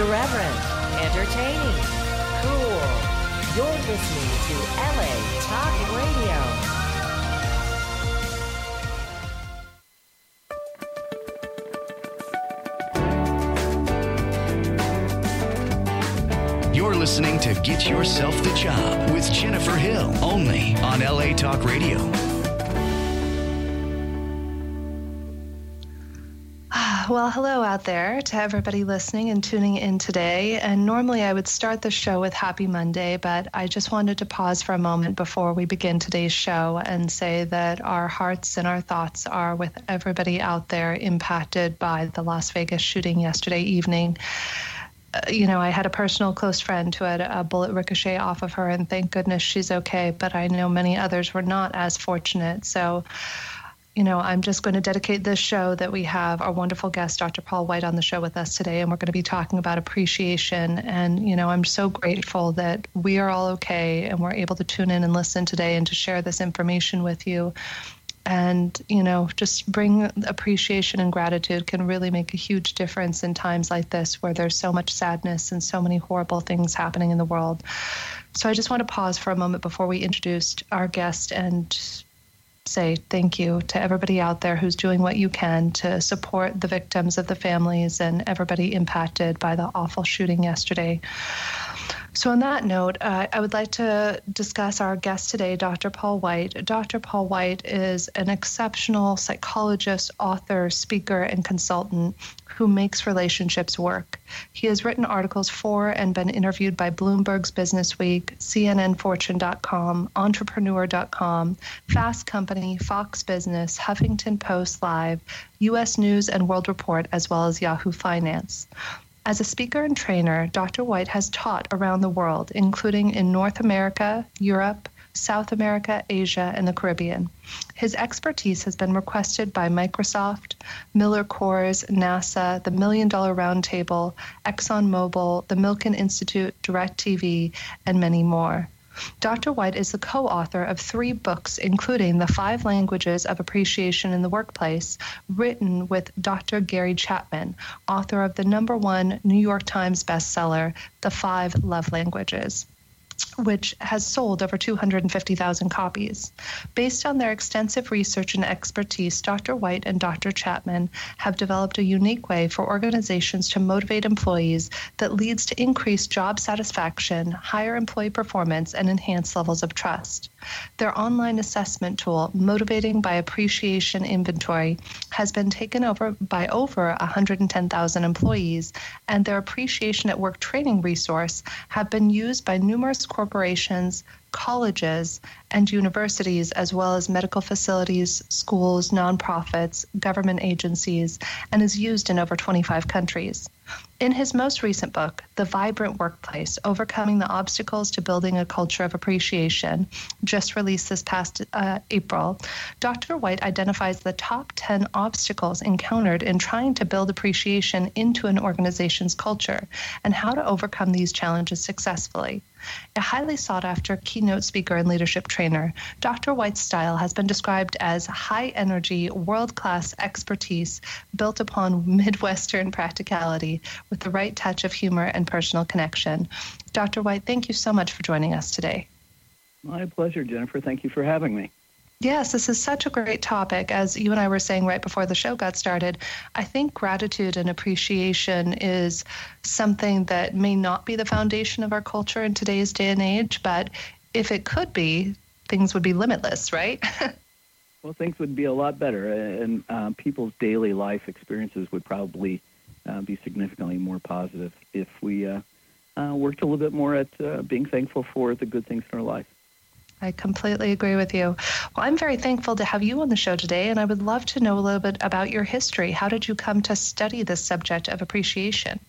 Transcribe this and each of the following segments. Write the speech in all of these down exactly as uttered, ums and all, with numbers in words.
Irreverent, entertaining, cool. You're listening to L A Talk Radio. You're listening to Get Yourself the Job with Jennifer Hill, only on L A Talk Radio. Well, hello out there to everybody listening and tuning in today. And normally I would start the show with Happy Monday, but I just wanted to pause for a moment before we begin today's show and say that our hearts and our thoughts are with everybody out there impacted by the Las Vegas shooting yesterday evening. Uh, you know, I had a personal close friend who had a bullet ricochet off of her, and thank goodness she's okay. But I know many others were not as fortunate. So, you know, I'm just going to dedicate this show that we have our wonderful guest, Doctor Paul White, on the show with us today. And we're going to be talking about appreciation. And, you know, I'm so grateful that we are all okay and we're able to tune in and listen today and to share this information with you. And, you know, just bring appreciation and gratitude can really make a huge difference in times like this where there's so much sadness and so many horrible things happening in the world. So I just want to pause for a moment before we introduce our guest and say thank you to everybody out there who's doing what you can to support the victims of the families and everybody impacted by the awful shooting yesterday. So on that note, uh, I would like to discuss our guest today, Doctor Paul White. Doctor Paul White is an exceptional psychologist, author, speaker, and consultant who makes relationships work. He has written articles for and been interviewed by Bloomberg's Businessweek, C N N Fortune dot com, Entrepreneur dot com, Fast Company, Fox Business, Huffington Post Live, U S News and World Report, as well as Yahoo Finance. As a speaker and trainer, Doctor White has taught around the world, including in North America, Europe, South America, Asia, and the Caribbean. His expertise has been requested by Microsoft, Miller Coors, NASA, the Million Dollar Roundtable, ExxonMobil, the Milken Institute, DirecTV, and many more. Doctor White is the co-author of three books, including The Five Languages of Appreciation in the Workplace, written with Doctor Gary Chapman, author of the number one New York Times bestseller, The Five Love Languages, which has sold over two hundred fifty thousand copies. Based on their extensive research and expertise, Doctor White and Doctor Chapman have developed a unique way for organizations to motivate employees that leads to increased job satisfaction, higher employee performance, and enhanced levels of trust. Their online assessment tool, Motivating by Appreciation Inventory, has been taken over by over one hundred ten thousand employees, and their Appreciation at Work training resource have been used by numerous corporations, colleges, and universities, as well as medical facilities, schools, nonprofits, government agencies, and is used in over twenty-five countries. In his most recent book, The Vibrant Workplace, Overcoming the Obstacles to Building a Culture of Appreciation, just released this past uh, April, Doctor White identifies the top ten obstacles encountered in trying to build appreciation into an organization's culture and how to overcome these challenges successfully. A highly sought-after keynote speaker and leadership trainer, Doctor White's style has been described as high-energy, world-class expertise built upon Midwestern practicality with the right touch of humor and personal connection. Doctor White, thank you so much for joining us today. My pleasure, Jennifer. Thank you for having me. Yes, this is such a great topic. As you and I were saying right before the show got started, I think gratitude and appreciation is something that may not be the foundation of our culture in today's day and age, but if it could be, things would be limitless, right? Well, things would be a lot better, and uh, people's daily life experiences would probably uh, be significantly more positive if we uh, uh, worked a little bit more at uh, being thankful for the good things in our life. I completely agree with you. Well, I'm very thankful to have you on the show today, and I would love to know a little bit about your history. How did you come to study this subject of appreciation?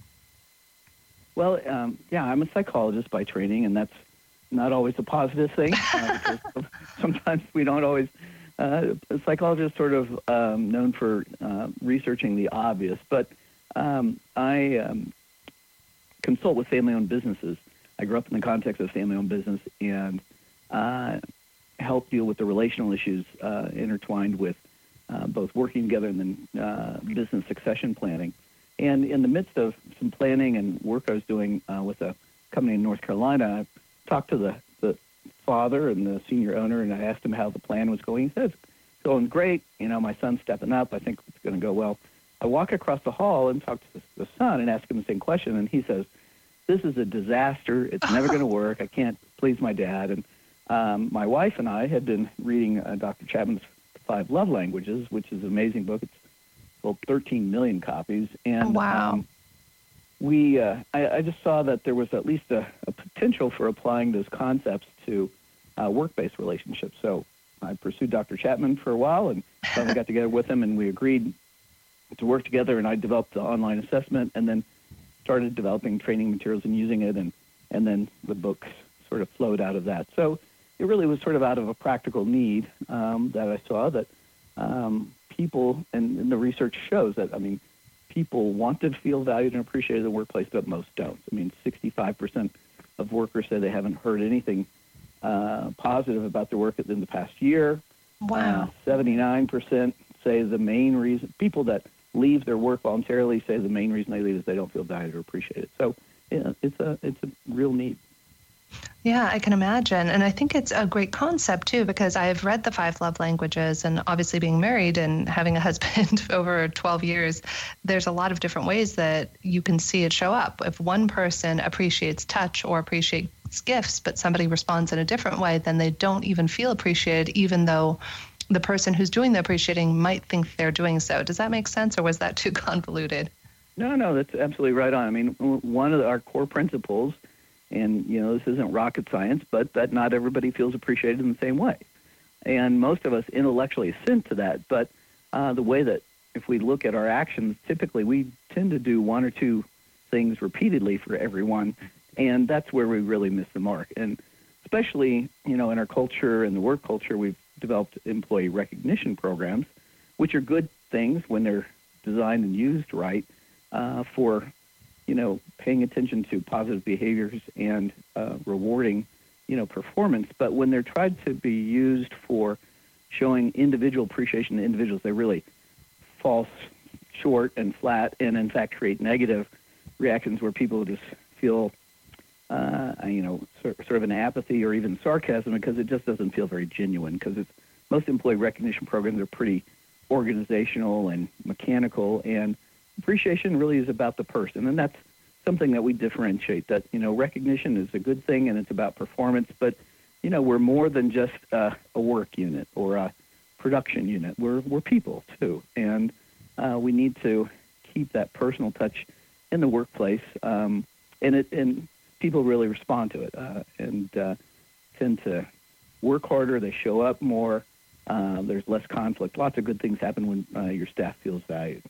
Well, um, yeah, I'm a psychologist by training, and that's not always a positive thing. Uh, because sometimes we don't always. Uh, psychologists sort of um, known for uh, researching the obvious, but um, I um, consult with family-owned businesses. I grew up in the context of family-owned business and uh, help deal with the relational issues uh, intertwined with uh, both working together and then uh, business succession planning. And in the midst of some planning and work I was doing uh, with a company in North Carolina, I talked to the, the father and the senior owner, and I asked him how the plan was going. He said, it's going great. You know, my son's stepping up. I think it's going to go well. I walk across the hall and talk to the, the son and ask him the same question, and he says, this is a disaster. It's never going to work. I can't please my dad. And um, my wife and I had been reading uh, Doctor Chapman's Five Love Languages, which is an amazing book. It's sold thirteen million copies. And wow. um, we, uh, I, I just saw that there was at least a, a potential for applying those concepts to uh, work-based relationships. So I pursued Doctor Chapman for a while, and finally got together with him, and we agreed to work together, and I developed the online assessment and then started developing training materials and using it, and, and then the books sort of flowed out of that. So it really was sort of out of a practical need um, that I saw that um, people, and, and the research shows that, I mean, people want to feel valued and appreciated in the workplace, but most don't. I mean, sixty-five percent of workers say they haven't heard anything uh, positive about their work in the past year. Wow. Uh, seventy-nine percent say the main reason, people that leave their work voluntarily say the main reason they leave is they don't feel valued or appreciated. So yeah, it's a it's a real need. Yeah, I can imagine. And I think it's a great concept, too, because I've read the Five Love Languages, and obviously being married and having a husband over twelve years, there's a lot of different ways that you can see it show up. If one person appreciates touch or appreciates gifts, but somebody responds in a different way, then they don't even feel appreciated, even though the person who's doing the appreciating might think they're doing so. Does that make sense, or was that too convoluted? No, no, that's absolutely right on. I mean, one of our core principles, and, you know, this isn't rocket science, but that not everybody feels appreciated in the same way. And most of us intellectually assent to that, but uh, the way that if we look at our actions, typically we tend to do one or two things repeatedly for everyone, and that's where we really miss the mark. And especially, you know, in our culture and the work culture, we've developed employee recognition programs, which are good things when they're designed and used right uh, for, you know, paying attention to positive behaviors and uh, rewarding, you know, performance. But when they're tried to be used for showing individual appreciation to individuals, they really fall short and flat, and in fact create negative reactions where people just feel, uh, you know, sort of an apathy or even sarcasm, because it just doesn't feel very genuine. Because it's most employee recognition programs are pretty organizational and mechanical, and appreciation really is about the person, and that's something that we differentiate. That, you know, recognition is a good thing and it's about performance, but, you know, we're more than just uh, a work unit or a production unit. We're we're people too, and uh, we need to keep that personal touch in the workplace, um, and it and people really respond to it uh, and uh, tend to work harder. They show up more. Uh, there's less conflict. Lots of good things happen when uh, your staff feels valued.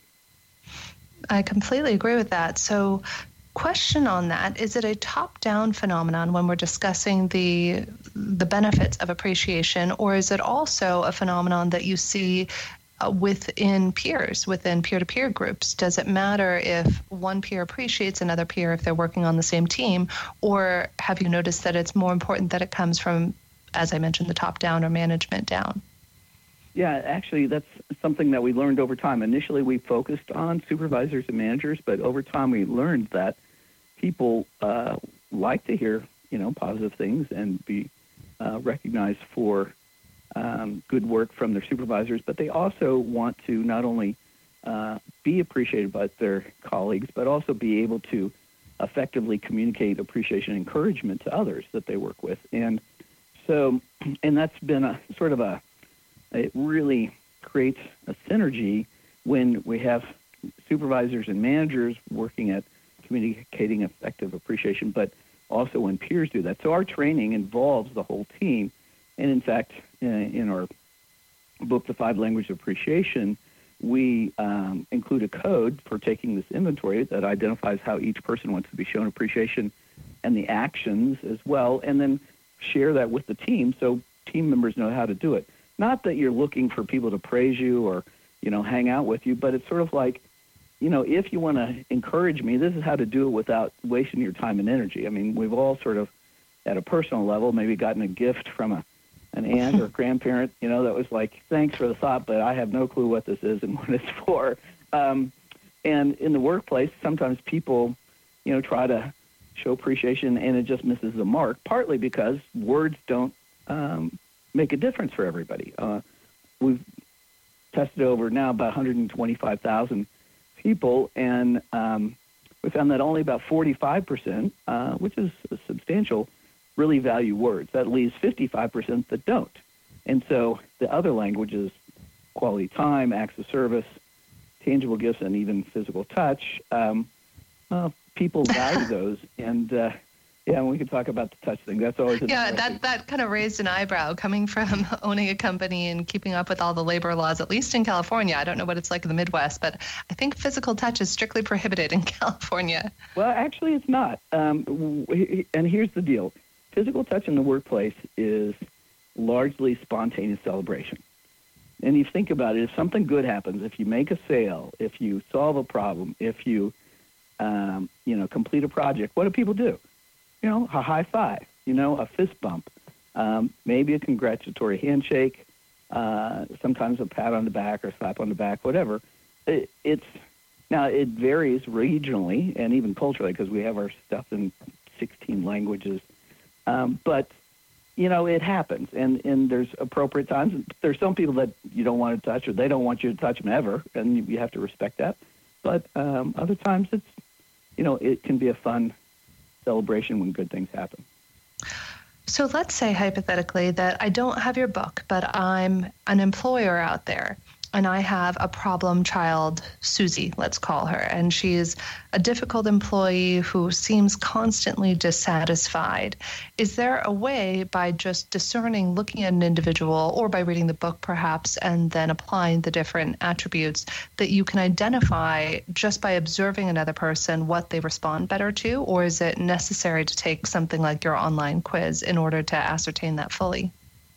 I completely agree with that. So, question on that, is it a top-down phenomenon when we're discussing the the benefits of appreciation, or is it also a phenomenon that you see uh, within peers, within peer-to-peer groups? Does it matter if one peer appreciates another peer if they're working on the same team, or have you noticed that it's more important that it comes from, as I mentioned, the top-down or management down? Yeah, actually, that's something that we learned over time. Initially, we focused on supervisors and managers, but over time, we learned that people uh, like to hear, you know, positive things and be uh, recognized for um, good work from their supervisors, but they also want to not only uh, be appreciated by their colleagues, but also be able to effectively communicate appreciation and encouragement to others that they work with. And so, and that's been a sort of a It really creates a synergy when we have supervisors and managers working at communicating effective appreciation, but also when peers do that. So our training involves the whole team. And in fact, in our book, The Five Languages of Appreciation, we um, include a code for taking this inventory that identifies how each person wants to be shown appreciation and the actions as well, and then share that with the team so team members know how to do it. Not that you're looking for people to praise you or, you know, hang out with you, but it's sort of like, you know, if you want to encourage me, this is how to do it without wasting your time and energy. I mean, we've all sort of, at a personal level, maybe gotten a gift from a an aunt or grandparent, you know, that was like, thanks for the thought, but I have no clue what this is and what it's for. Um, And in the workplace, sometimes people, you know, try to show appreciation and it just misses the mark, partly because words don't um, make a difference for everybody. Uh, we've tested over now about one hundred twenty-five thousand people, and um, we found that only about forty-five percent, uh, which is substantial, really value words. That leaves fifty-five percent that don't. And so the other languages, quality time, acts of service, tangible gifts, and even physical touch, um, well, people value those. And uh, yeah, we could talk about the touch thing. That's always yeah. That that kind of raised an eyebrow coming from owning a company and keeping up with all the labor laws. At least in California, I don't know what it's like in the Midwest, but I think physical touch is strictly prohibited in California. Well, actually, it's not. Um, and here's the deal: physical touch in the workplace is largely spontaneous celebration. And you think about it, if something good happens, if you make a sale, if you solve a problem, if you, um, you know, complete a project, what do people do? You know, a high five, you know, a fist bump, um, maybe a congratulatory handshake, uh, sometimes a pat on the back or slap on the back, whatever. It, it's now it varies regionally and even culturally because we have our stuff in sixteen languages. Um, but you know, it happens, and, and there's appropriate times. There's some people that you don't want to touch, or they don't want you to touch them ever, and you, you have to respect that. But um, other times, it's, you know, it can be a fun celebration when good things happen. So let's say hypothetically that I don't have your book, but I'm an employer out there, and I have a problem child, Susie, let's call her, and she's a difficult employee who seems constantly dissatisfied. Is there a way by just discerning, looking at an individual, or by reading the book perhaps, and then applying the different attributes, that you can identify just by observing another person what they respond better to? Or is it necessary to take something like your online quiz in order to ascertain that fully?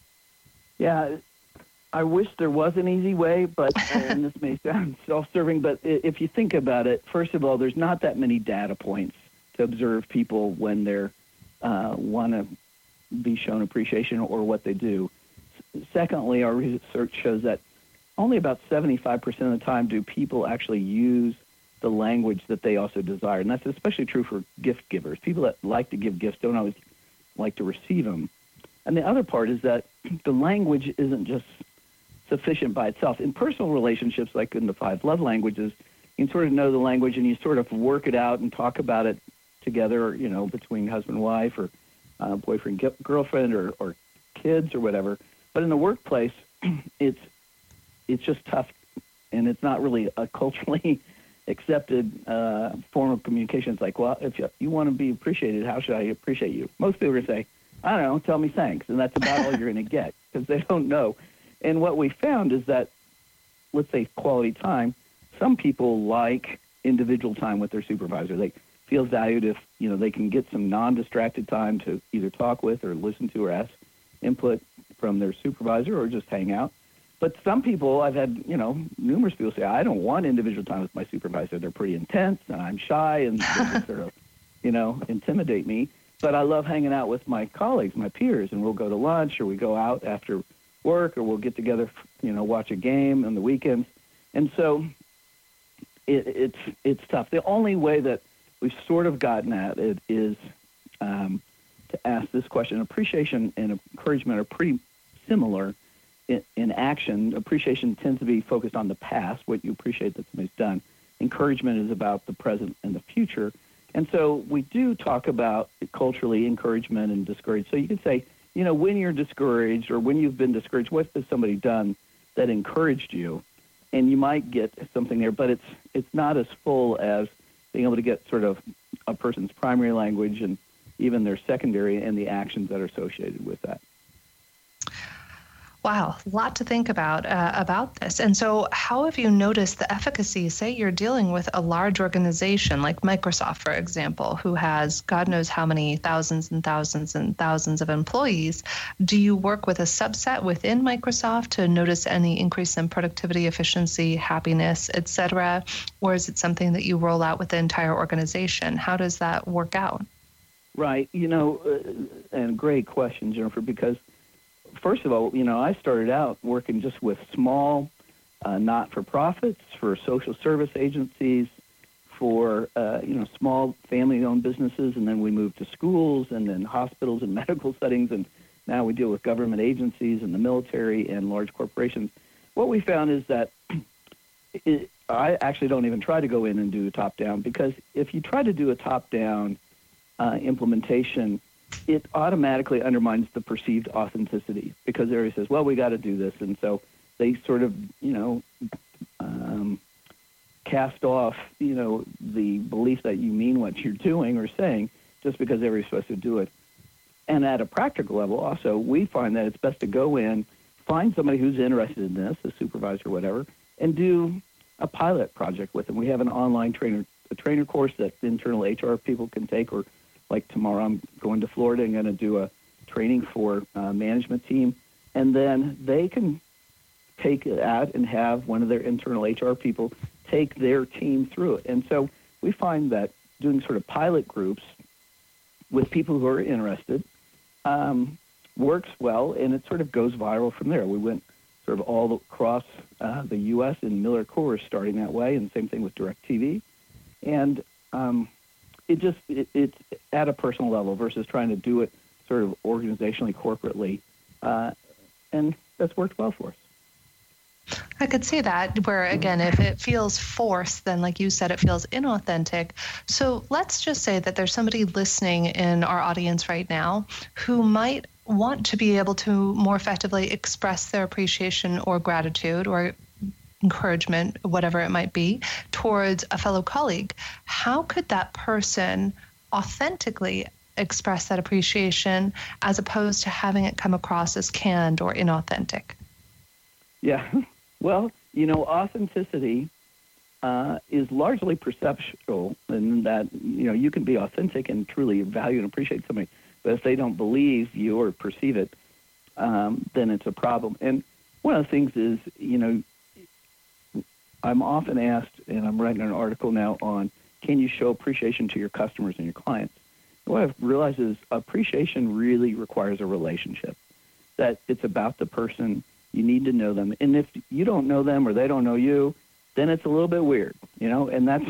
Yeah, I wish there was an easy way, but and this may sound self-serving, but if you think about it, first of all, there's not that many data points to observe people when they're uh, want to be shown appreciation or what they do. Secondly, our research shows that only about seventy-five percent of the time do people actually use the language that they also desire, and that's especially true for gift givers. People that like to give gifts don't always like to receive them. And the other part is that the language isn't just sufficient by itself. In personal relationships, like in the five love languages, you can sort of know the language and you sort of work it out and talk about it together, you know, between husband and wife or uh, boyfriend, girlfriend, or, or kids or whatever. But in the workplace, it's it's just tough, and it's not really a culturally accepted uh, form of communication. It's like, well, if you, you want to be appreciated, how should I appreciate you? Most people are going to say, I don't know, tell me thanks, and that's about all you're going to get because they don't know. And what we found is that, let's say quality time, some people like individual time with their supervisor. They feel valued if, you know, they can get some non-distracted time to either talk with or listen to or ask input from their supervisor or just hang out. But some people, I've had, you know, numerous people say, I don't want individual time with my supervisor. They're pretty intense and I'm shy and they sort of, you know, intimidate me. But I love hanging out with my colleagues, my peers, and we'll go to lunch or we go out after work, or we'll get together, you know, watch a game on the weekends. And so it, it's it's tough. The only way that we've sort of gotten at it is um, to ask this question. Appreciation and encouragement are pretty similar in, in action. Appreciation tends to be focused on the past, what you appreciate that somebody's done. Encouragement is about the present and the future. And so we do talk about culturally encouragement and discouragement. So you could say, you know, when you're discouraged or when you've been discouraged, what has somebody done that encouraged you? And you might get something there, but it's it's not as full as being able to get sort of a person's primary language and even their secondary and the actions that are associated with that. Wow, a lot to think about uh, about this. And so how have you noticed the efficacy? Say you're dealing with a large organization like Microsoft, for example, who has God knows how many thousands and thousands and thousands of employees. Do you work with a subset within Microsoft to notice any increase in productivity, efficiency, happiness, et cetera? Or is it something that you roll out with the entire organization? How does that work out? Right. You know, uh, and great question, Jennifer, because first of all, you know, I started out working just with small uh, not-for-profits, for social service agencies, for uh, you know small family-owned businesses, and then we moved to schools and then hospitals and medical settings, and now we deal with government agencies and the military and large corporations. What we found is that it, I actually don't even try to go in and do a top-down, because if you try to do a top-down uh, implementation, it automatically undermines the perceived authenticity, because everybody says, well, we got to do this. And so they sort of, you know, um, cast off, you know, the belief that you mean what you're doing or saying just because everybody's supposed to do it. And at a practical level, also, we find that it's best to go in, find somebody who's interested in this, a supervisor or whatever, and do a pilot project with them. We have an online trainer, a trainer course that internal H R people can take, or like tomorrow I'm going to Florida and going to do a training for a management team, and then they can take it out and have one of their internal H R people take their team through it. And so we find that doing sort of pilot groups with people who are interested um, works well, and it sort of goes viral from there. We went sort of all across uh, the U S and Miller Coors starting that way, and same thing with DirecTV. And um, it just, it, it's at a personal level versus trying to do it sort of organizationally, corporately. Uh, and that's worked well for us. I could see that, where, again, if it feels forced, then like you said, it feels inauthentic. So let's just say that there's somebody listening in our audience right now who might want to be able to more effectively express their appreciation or gratitude or encouragement, whatever it might be, towards a fellow colleague. How could that person authentically express that appreciation as opposed to having it come across as canned or inauthentic? Yeah. Well, you know, authenticity uh, is largely perceptual, in that, you know, you can be authentic and truly value and appreciate somebody, but if they don't believe you or perceive it, um, then it's a problem. And one of the things is, you know, I'm often asked, and I'm writing an article now on, can you show appreciation to your customers and your clients? And what I've realized is appreciation really requires a relationship, that it's about the person. You need to know them. And if you don't know them or they don't know you, then it's a little bit weird, you know, and that's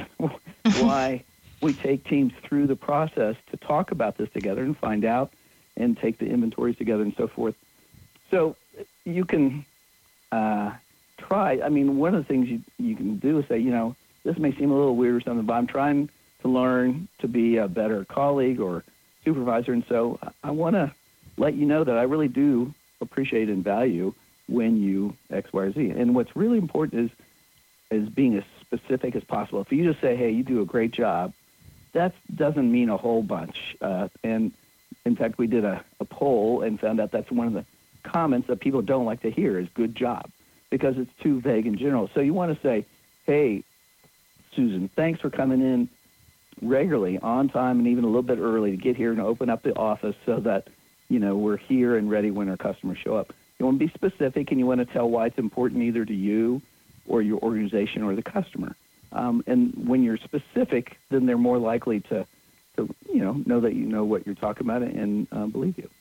why we take teams through the process to talk about this together and find out and take the inventories together and so forth. So you can uh, try. I mean, one of the things you, you can do is say, you know, this may seem a little weird or something, but I'm trying to learn to be a better colleague or supervisor. And so I want to let you know that I really do appreciate and value when you X, Y, or Z. And what's really important is is being as specific as possible. If you just say, hey, you do a great job, that doesn't mean a whole bunch. Uh, and in fact, we did a, a poll and found out that's one of the comments that people don't like to hear is good job, because it's too vague and general. So you want to say, hey, Susan, thanks for coming in regularly, on time, and even a little bit early to get here and open up the office so that, you know, we're here and ready when our customers show up. You want to be specific, and you want to tell why it's important either to you or your organization or the customer. Um, and when you're specific, then they're more likely to, to, you know, know that you know what you're talking about and uh, believe you.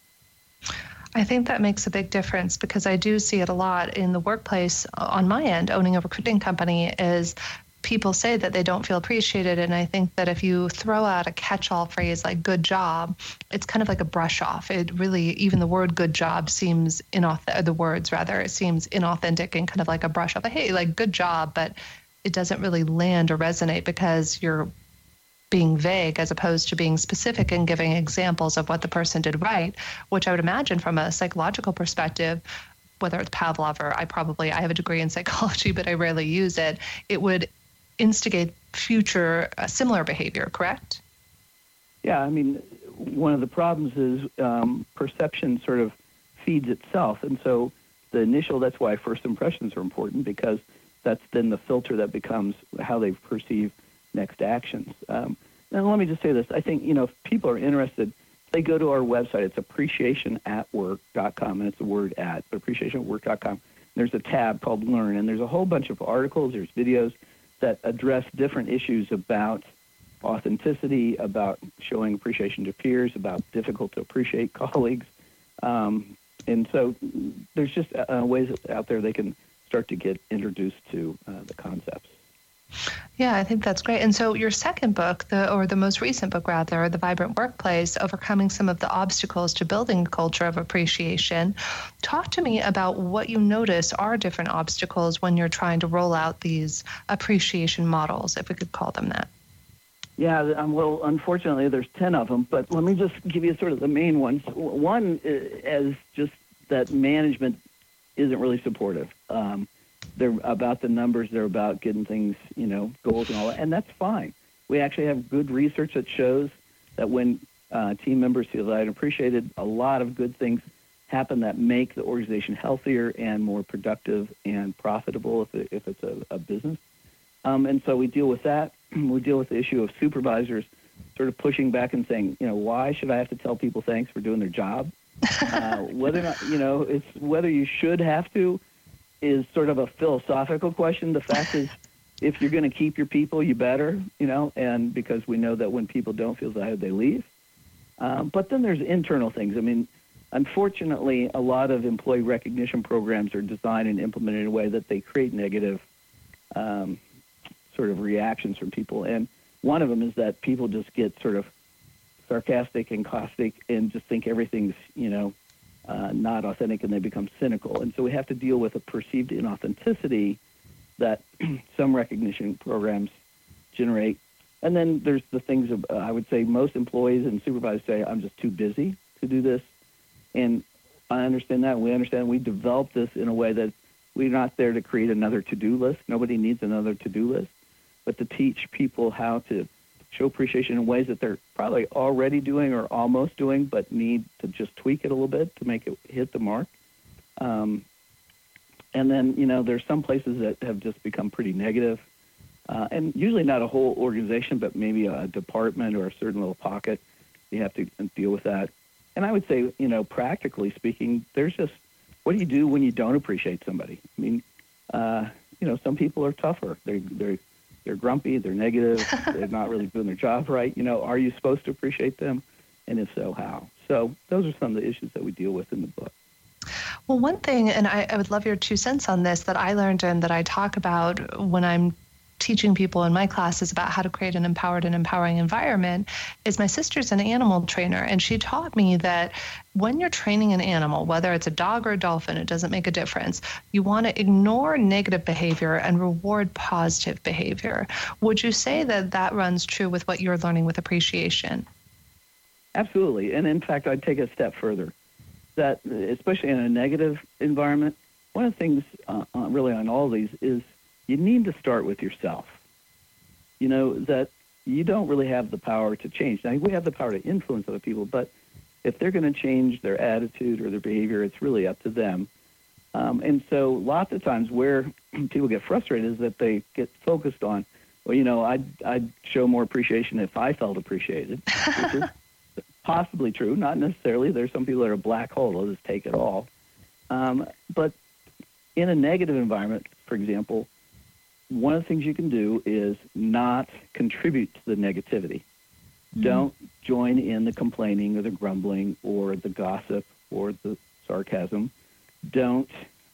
I think that makes a big difference, because I do see it a lot in the workplace on my end. Owning a recruiting company is people say that they don't feel appreciated. And I think that if you throw out a catch-all phrase like good job, it's kind of like a brush off. It really, even the word good job seems inauthentic, the words rather, it seems inauthentic and kind of like a brush off. Like, hey, like good job, but it doesn't really land or resonate because you're being vague as opposed to being specific and giving examples of what the person did right, which I would imagine from a psychological perspective, whether it's Pavlov or I probably, I have a degree in psychology, but I rarely use it, it would instigate future uh, similar behavior, correct? Yeah, I mean, one of the problems is um, perception sort of feeds itself. And so the initial, that's why first impressions are important, because that's then the filter that becomes how they perceive next actions. Um, now, let me just say this. I think, you know, if people are interested, they go to our website. It's appreciation at work dot com, and it's the word at, but appreciation at work dot com. There's a tab called Learn, and there's a whole bunch of articles, there's videos that address different issues about authenticity, about showing appreciation to peers, about difficult to appreciate colleagues. Um, and so there's just uh, ways out there they can start to get introduced to uh, the concepts. Yeah, I think that's great. And so your second book, the or the most recent book rather, The Vibrant Workplace, Overcoming Some of the Obstacles to Building a Culture of Appreciation. Talk to me about what you notice are different obstacles when you're trying to roll out these appreciation models, if we could call them that. Yeah, um, well, unfortunately, there's ten of them, but let me just give you sort of the main ones. One is just that management isn't really supportive. Um, They're about the numbers. They're about getting things, you know, goals and all that, and that's fine. We actually have good research that shows that when uh, team members feel valued and appreciated, a lot of good things happen that make the organization healthier and more productive and profitable if, it, if it's a, a business. Um, and so we deal with that. We deal with the issue of supervisors sort of pushing back and saying, you know, why should I have to tell people thanks for doing their job? Uh, whether or not, you know, it's whether you should have to is sort of a philosophical question. The fact is, if you're going to keep your people, you better, you know, and because we know that when people don't feel valued, they leave. Um, but then there's internal things. I mean, unfortunately, a lot of employee recognition programs are designed and implemented in a way that they create negative um, sort of reactions from people. And one of them is that people just get sort of sarcastic and caustic and just think everything's, you know, Uh, not authentic, and they become cynical. And so we have to deal with a perceived inauthenticity that some recognition programs generate. And then there's the things of, uh, I would say most employees and supervisors say, I'm just too busy to do this. And I understand that. We understand we developed this in a way that we're not there to create another to-do list. Nobody needs another to-do list, but to teach people how to show appreciation in ways that they're probably already doing or almost doing, but need to just tweak it a little bit to make it hit the mark. Um, and then, you know, there's some places that have just become pretty negative, uh, and usually not a whole organization, but maybe a department or a certain little pocket. You have to deal with that. And I would say, you know, practically speaking, there's just, what do you do when you don't appreciate somebody? I mean, uh, you know, some people are tougher. They're, they're, They're grumpy, they're negative, they're not really doing their job right. You know, are you supposed to appreciate them? And if so, how? So those are some of the issues that we deal with in the book. Well, one thing, and I, I would love your two cents on this, that I learned and that I talk about when I'm teaching people in my classes about how to create an empowered and empowering environment, is my sister's an animal trainer, and she taught me that when you're training an animal, whether it's a dog or a dolphin, it doesn't make a difference. You want to ignore negative behavior and reward positive behavior. Would you say that that runs true with what you're learning with appreciation? Absolutely. And in fact, I'd take a step further. That, especially in a negative environment, one of the things uh, really on all these is you need to start with yourself. You know, that you don't really have the power to change. Now, we have the power to influence other people, but if they're going to change their attitude or their behavior, it's really up to them. Um, and so lots of times where people get frustrated is that they get focused on, well, you know, I'd, I'd show more appreciation if I felt appreciated, which is possibly true, not necessarily. There's some people that are a black hole. They'll just take it all. Um, but in a negative environment, for example, one of the things you can do is not contribute to the negativity. Mm-hmm. Don't join in the complaining or the grumbling or the gossip or the sarcasm. Don't,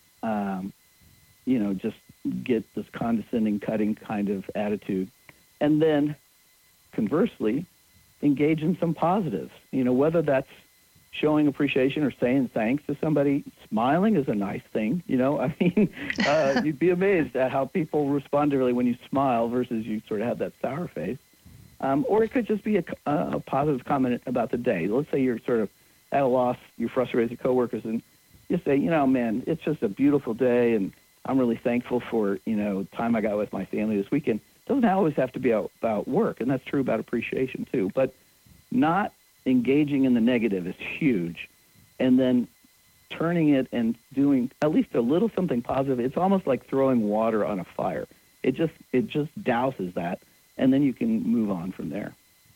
um, you know, just get this condescending, cutting kind of attitude. And then, conversely, engage in some positives. You know, whether that's showing appreciation or saying thanks to somebody. Smiling is a nice thing. You know, I mean, uh, you'd be amazed at how people respond to really when you smile versus you sort of have that sour face. Um, or it could just be a, a positive comment about the day. Let's say you're sort of at a loss, you're frustrated with your coworkers, and you say, you know, man, it's just a beautiful day, and I'm really thankful for, you know, time I got with my family this weekend. It doesn't always have to be about work, and that's true about appreciation too. But not engaging in the negative is huge, and then turning it and doing at least a little something positive. It's almost like throwing water on a fire. It just it just douses that, and then you can move on from there.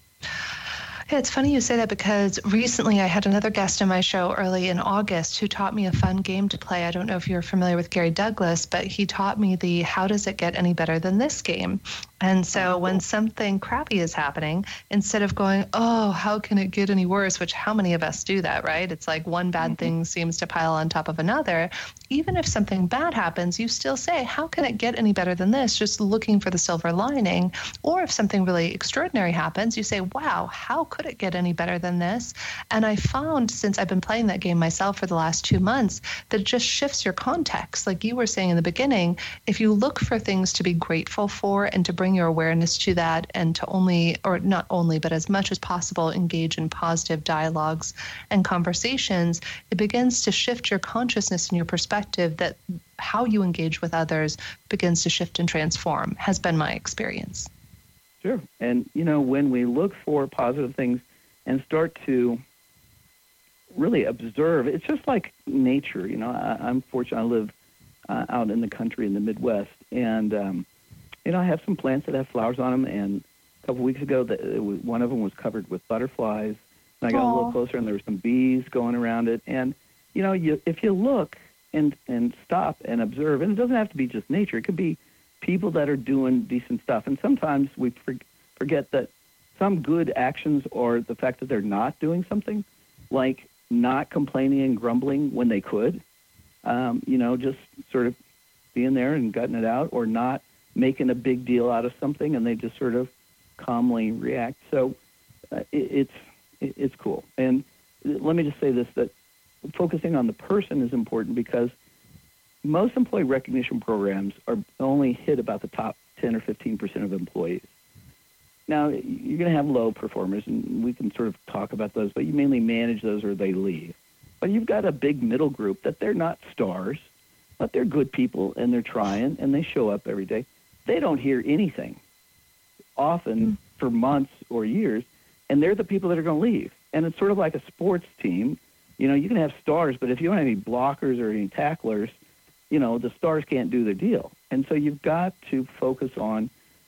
Yeah, it's funny you say that because recently I had another guest on my show early in August who taught me a fun game to play. I don't know if you're familiar with Gary Douglas, but he taught me the how does it get any better than this game. And so when something crappy is happening, instead of going, oh, how can it get any worse, which how many of us do that, right? It's like one bad thing seems to pile on top of another. Even if something bad happens, you still say, how can it get any better than this? Just looking for the silver lining. Or if something really extraordinary happens, you say, wow, how could it get any better than this? And I found, since I've been playing that game myself for the last two months, that it just shifts your context. Like you were saying in the beginning, if you look for things to be grateful for and to bring your awareness to that, and to only, or not only, but as much as possible, engage in positive dialogues and conversations, it begins to shift your consciousness and your perspective, that how you engage with others begins to shift and transform, has been my experience. Sure. And, you know, when we look for positive things and start to really observe, it's just like nature. You know, I, I'm fortunate. I live uh, out in the country in the Midwest, and, um, you know, I have some plants that have flowers on them, and a couple of weeks ago, the, it was, one of them was covered with butterflies, and I got Aww. a little closer, and there were some bees going around it. And, you know, you, if you look and, and stop and observe, and it doesn't have to be just nature. It could be people that are doing decent stuff. And sometimes we for, forget that some good actions are the fact that they're not doing something, like not complaining and grumbling when they could, um, you know, just sort of being there and gutting it out, or not making a big deal out of something, and they just sort of calmly react. So uh, it, it's it, it's cool. And let me just say this, that focusing on the person is important, because most employee recognition programs are only hit about the top ten or fifteen percent of employees. Now, you're going to have low performers, and we can sort of talk about those, but you mainly manage those or they leave. But you've got a big middle group that they're not stars, but they're good people, and they're trying, and they show up every day. They don't hear anything, often mm. for months or years, and they're the people that are going to leave. And it's sort of like a sports team. You know, you can have stars, but if you don't have any blockers or any tacklers, you know, the stars can't do their deal. And so you've got to focus on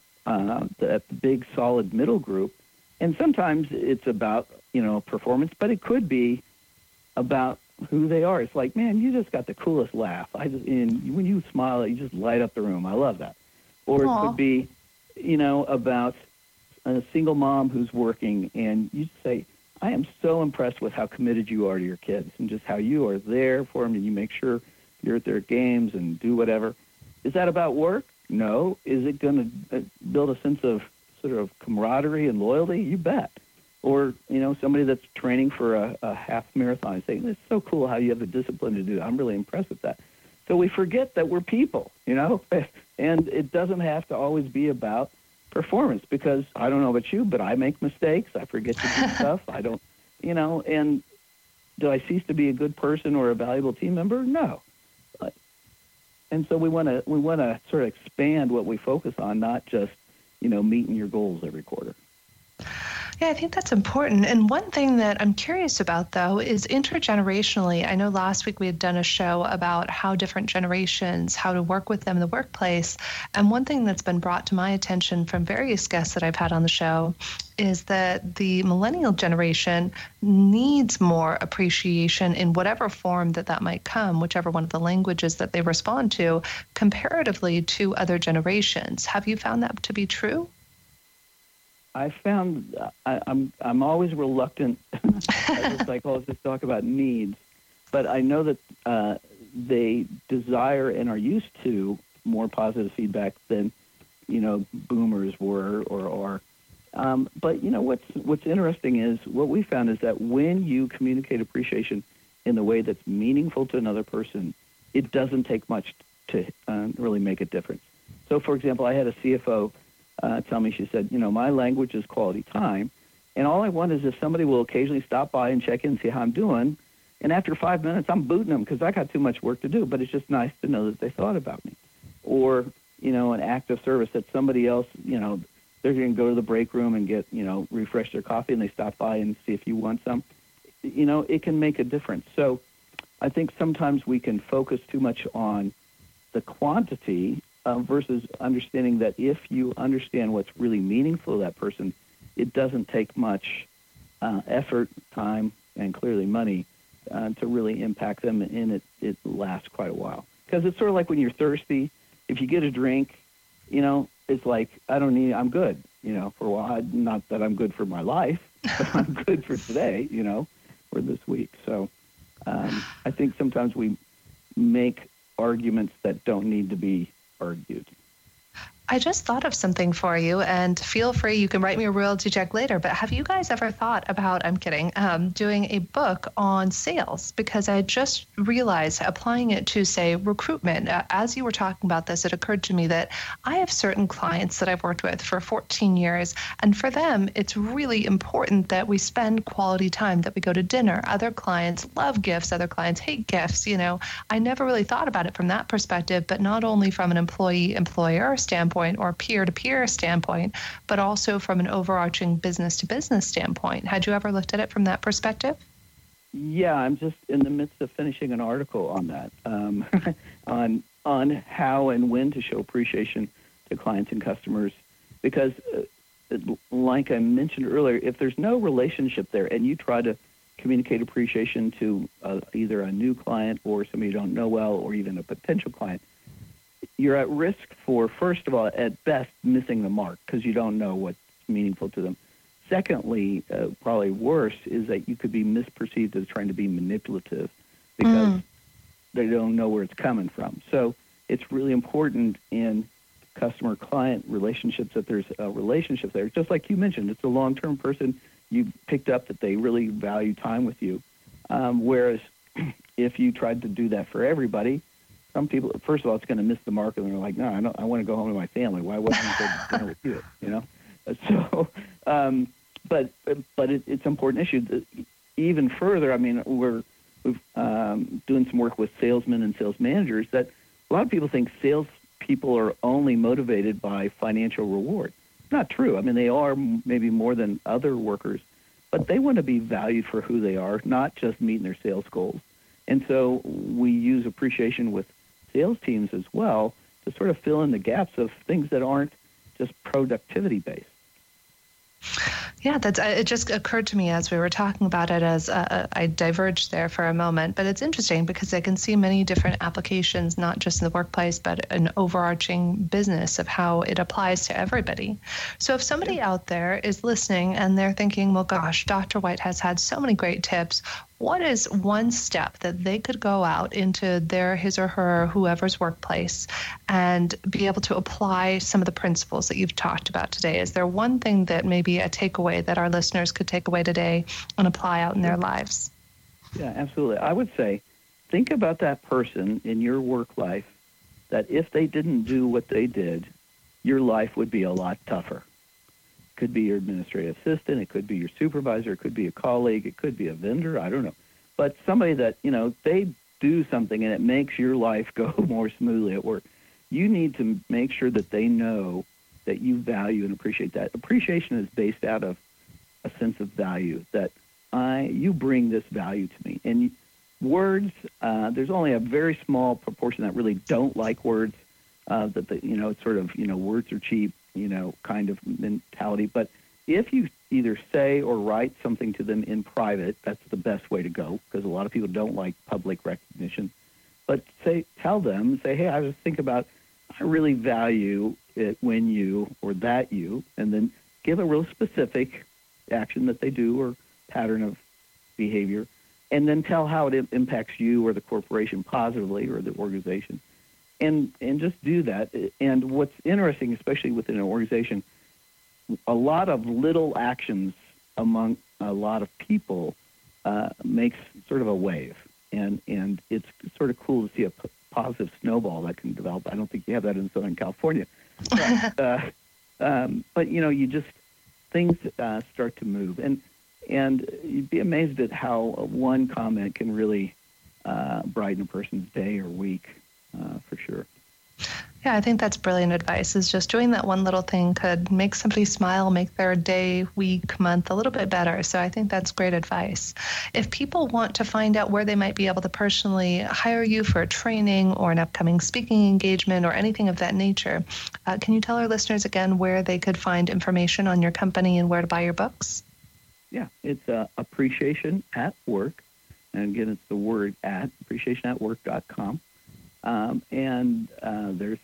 uh, the, the big, solid middle group. And sometimes it's about, you know, performance, but it could be about who they are. It's like, man, you just got the coolest laugh. I just, and when you smile, you just light up the room. I love that. Or Aww. It could be, you know, about a single mom who's working, and you say, I am so impressed with how committed you are to your kids, and just how you are there for them, and you make sure you're at their games and do whatever. Is that about work? No. Is it going to build a sense of sort of camaraderie and loyalty? You bet. Or, you know, somebody that's training for a, a half marathon, saying, it's so cool how you have the discipline to do that. I'm really impressed with that. So we forget that we're people, you know, and it doesn't have to always be about performance, because I don't know about you, but I make mistakes. I forget to do stuff. I don't, you know, and do I cease to be a good person or a valuable team member? No. And so we want to we want to sort of expand what we focus on, not just, you know, meeting your goals every quarter. Yeah, I think that's important. And one thing that I'm curious about, though, is intergenerationally. I know last week we had done a show about how different generations, how to work with them in the workplace. And one thing that's been brought to my attention from various guests that I've had on the show is that the millennial generation needs more appreciation in whatever form that that might come, whichever one of the languages that they respond to, comparatively to other generations. Have you found that to be true? I found I, I'm I'm always reluctant as a psychologist to talk about needs, but I know that uh, they desire and are used to more positive feedback than, you know, boomers were or are. Um, but you know what's what's interesting is what we found is that when you communicate appreciation in the way that's meaningful to another person, it doesn't take much to uh, really make a difference. So, for example, I had a C F O. Uh, tell me, she said, you know, my language is quality time, and all I want is if somebody will occasionally stop by and check in and see how I'm doing, and after five minutes, I'm booting them because I got too much work to do, but it's just nice to know that they thought about me. Or, you know, an act of service that somebody else, you know, they're going to go to the break room and get, you know, refresh their coffee, and they stop by and see if you want some. You know, it can make a difference. So I think sometimes we can focus too much on the quantity Uh, versus understanding that if you understand what's really meaningful to that person, it doesn't take much uh, effort, time, and clearly money uh, to really impact them, and it, it lasts quite a while. Because it's sort of like when you're thirsty, if you get a drink, you know, it's like, I don't need, I'm good, you know, for a while. Not that I'm good for my life, but I'm good for today, you know, or this week. So um, I think sometimes we make arguments that don't need to be argued. I just thought of something for you, and feel free, you can write me a royalty check later, but have you guys ever thought about, I'm kidding, um, doing a book on sales? Because I just realized applying it to, say, recruitment. Uh, as you were talking about this, it occurred to me that I have certain clients that I've worked with for fourteen years, and for them, it's really important that we spend quality time, that we go to dinner. Other clients love gifts, other clients hate gifts, you know. I never really thought about it from that perspective, but not only from an employee-employer standpoint, or peer-to-peer standpoint, but also from an overarching business-to-business standpoint. Had you ever looked at it from that perspective? Yeah, I'm just in the midst of finishing an article on that, um, on on how and when to show appreciation to clients and customers. Because, uh, like I mentioned earlier, if there's no relationship there and you try to communicate appreciation to uh, either a new client or somebody you don't know well, or even a potential client, you're at risk for, first of all, at best, missing the mark because you don't know what's meaningful to them. Secondly, uh, probably worse, is that you could be misperceived as trying to be manipulative because mm. they don't know where it's coming from. So it's really important in customer-client relationships that there's a relationship there. Just like you mentioned, it's a long-term person. You picked up that they really value time with you. Um, whereas if you tried to do that for everybody, some people, first of all, it's going to miss the mark, and they're like, no, I, don't, I want to go home to my family. Why wouldn't I go to dinner with you? You know? So, um, but but it, it's an important issue. Even further, I mean, we're we're um, doing some work with salesmen and sales managers that a lot of people think sales people are only motivated by financial reward. Not true. I mean, they are maybe more than other workers, but they want to be valued for who they are, not just meeting their sales goals. And so we use appreciation with sales teams as well to sort of fill in the gaps of things that aren't just productivity based. Yeah, that's, it just occurred to me as we were talking about it, as uh, I diverged there for a moment. But it's interesting because I can see many different applications, not just in the workplace, but an overarching business of how it applies to everybody. So if somebody yeah. out there is listening and they're thinking, well, gosh, Doctor White has had so many great tips, what is one step that they could go out into their, his or her, whoever's workplace and be able to apply some of the principles that you've talked about today? Is there one thing that maybe a takeaway that our listeners could take away today and apply out in their lives? Yeah, absolutely. I would say, think about that person in your work life that if they didn't do what they did, your life would be a lot tougher. Could be your administrative assistant, it could be your supervisor, it could be a colleague, it could be a vendor, I don't know. But somebody that, you know, they do something and it makes your life go more smoothly at work. You need to make sure that they know that you value and appreciate that. Appreciation is based out of a sense of value, that I you bring this value to me. And words, uh, there's only a very small proportion that really don't like words, uh, that, the, you know, it's sort of, you know, words are cheap, you know, kind of mentality. But if you either say or write something to them in private, that's the best way to go, because a lot of people don't like public recognition. But say, tell them, say, hey, I was thinking about, I really value it when you, or that you, and then give a real specific action that they do or pattern of behavior, and then tell how it impacts you or the corporation positively or the organization. And and just do that. And what's interesting, especially within an organization, a lot of little actions among a lot of people uh, makes sort of a wave. And and it's sort of cool to see a p- positive snowball that can develop. I don't think you have that in Southern California. But, uh, um, but you know, you just, things uh, start to move. And, and you'd be amazed at how one comment can really uh, brighten a person's day or week. Uh, for sure. Yeah, I think that's brilliant advice, is just doing that one little thing could make somebody smile, make their day, week, month a little bit better. So I think that's great advice. If people want to find out where they might be able to personally hire you for a training or an upcoming speaking engagement or anything of that nature, uh, can you tell our listeners again where they could find information on your company and where to buy your books? Yeah, it's uh, Appreciation at Work. And again, it's the word at, appreciation at work dot com. Um, and uh, there's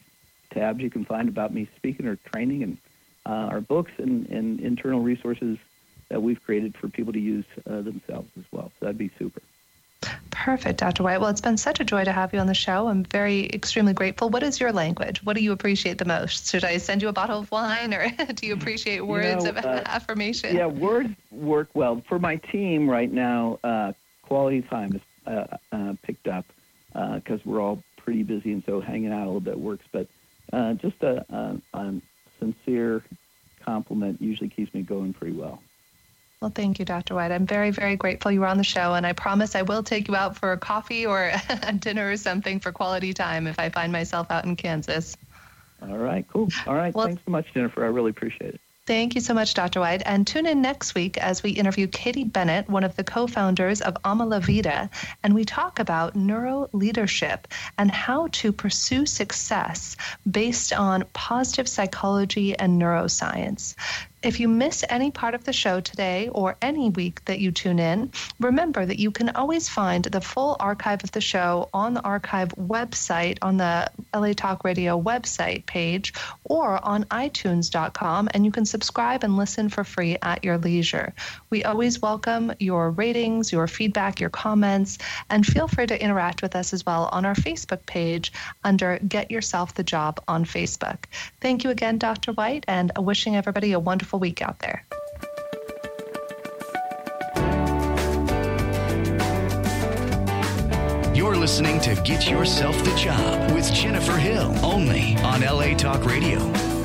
tabs you can find about me speaking or training, and uh, our books and, and internal resources that we've created for people to use uh, themselves as well. So that'd be super. Perfect, Doctor White. Well, it's been such a joy to have you on the show. I'm very, extremely grateful. What is your language? What do you appreciate the most? Should I send you a bottle of wine, or do you appreciate words you know, of uh, affirmation? Yeah, words work well. For my team right now, uh, quality time is uh, uh, picked up because uh, we're all pretty busy, and so hanging out a little bit works. But uh, just a, a, a sincere compliment usually keeps me going pretty well. Well, thank you, Doctor White. I'm very, very grateful you were on the show, and I promise I will take you out for a coffee or a dinner or something for quality time if I find myself out in Kansas. All right, cool. All right, well, thanks so much, Jennifer. I really appreciate it. Thank you so much, Doctor White. And tune in next week as we interview Katie Bennett, one of the co-founders of Ama La Vida, and we talk about neuro leadership and how to pursue success based on positive psychology and neuroscience. If you miss any part of the show today or any week that you tune in, remember that you can always find the full archive of the show on the archive website, on the L A Talk Radio website page, or on i tunes dot com, and you can subscribe and listen for free at your leisure. We always welcome your ratings, your feedback, your comments, and feel free to interact with us as well on our Facebook page under Get Yourself the Job on Facebook. Thank you again, Doctor White, and wishing everybody a wonderful week out there. You're listening to Get Yourself the Job with Jennifer Hill, only on L A Talk Radio.